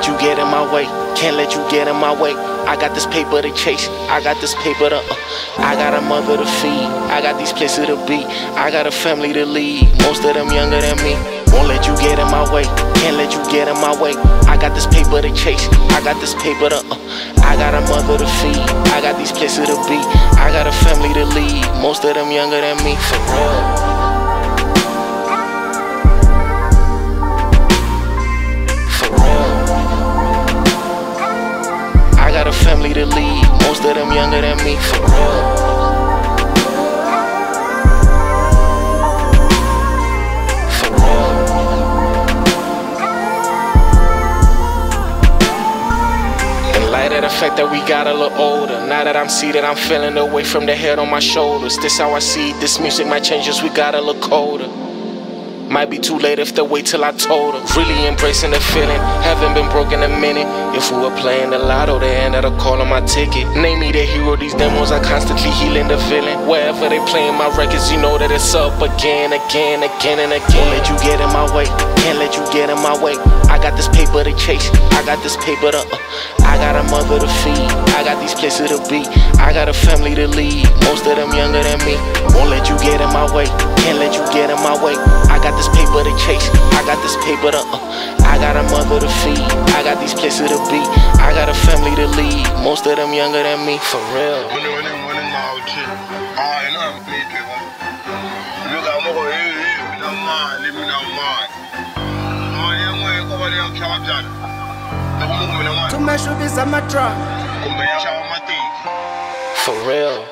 let you get in my way, can't let you get in my way. I got this paper to chase, I got this paper to I got a mother to feed, I got these places to be, I got a family to lead, most of them younger than me. Won't let you get in my way, can't let you get in my way. I got this paper to chase, I got this paper to I got a mother to feed, I got these places to be, I got a family to lead, most of them younger than me, for real. I got a family to lead, most of them younger than me, for real. For real. In light of the fact that we got a little older, now that I'm seated, I'm feeling the weight from the head on my shoulders. This how I see it, this music might change us, we got a little colder. Might be too late if they wait till I told her. Really embracing the feeling, haven't been broke in a minute. If we were playing the lotto, they end up calling my ticket. Name me the hero, these demos are constantly healing the villain. Wherever they playing my records, you know that it's up again, again, again, and again. Won't let you get in my way, can't let you get in my way. I got this paper to chase, I got this paper to I got a mother to feed, I got these places to be, I got a family to lead, most of them younger than me. Won't let you get in my way, can't let you get in my way. I got this paper to chase, I got this paper to I got a mother to feed, I got these places to be, I got a family to lead, most of them younger than me, for real. For real.